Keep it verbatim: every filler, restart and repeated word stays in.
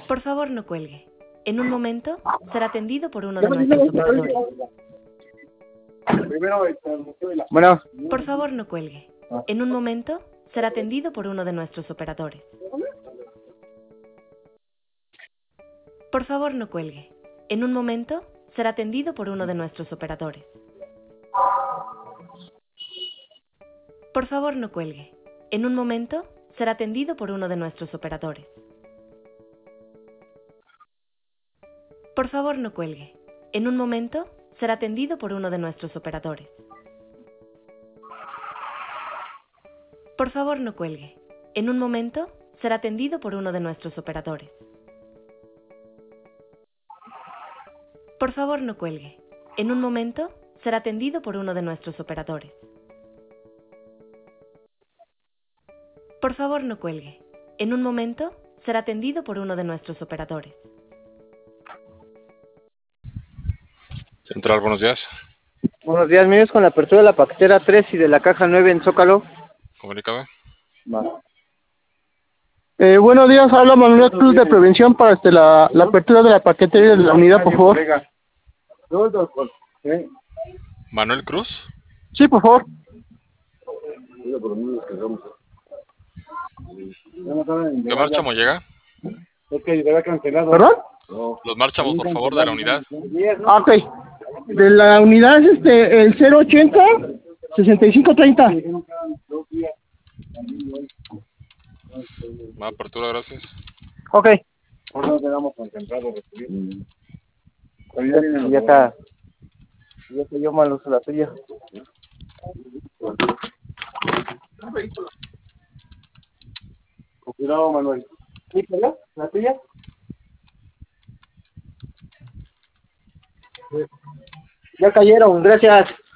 Por favor, no cuelgue. En un momento será atendido por uno de nuestros operadores. Bueno, Por favor, no cuelgue. En un momento será atendido por uno de nuestros operadores. Por favor, no cuelgue. En un momento será atendido por uno de nuestros operadores. Por favor, no cuelgue. En un momento será atendido por uno de nuestros operadores. Por favor, no cuelgue. En un momento será atendido por uno de nuestros operadores. Por favor, no cuelgue. En un momento será atendido por uno de nuestros operadores. Por favor, no cuelgue. En un momento será atendido por uno de nuestros operadores. Por favor, no cuelgue. En un momento será atendido por uno de nuestros operadores. Central, buenos días. buenos días, míos con la apertura de la paquetera tres y de la caja nueve en Zócalo. Comunícame. Va. Eh, buenos días, habla Manuel Cruz de Prevención para este, la, la apertura de la paquetería de la unidad, por favor. Manuel Cruz. Sí, por favor. ¿Qué marchamo llega? ¿Perdón? Los marchamos, por favor, de la unidad. Ah, ok. De la unidad es este, el cero ochenta sesenta y cinco treinta. Va, apertura, gracias. Ok. Ya está. Ya se dio mal uso la tuya. Con cuidado, Manuel. ¿Sí, ¿verdad? ¿La tuya? Ya cayeron, gracias.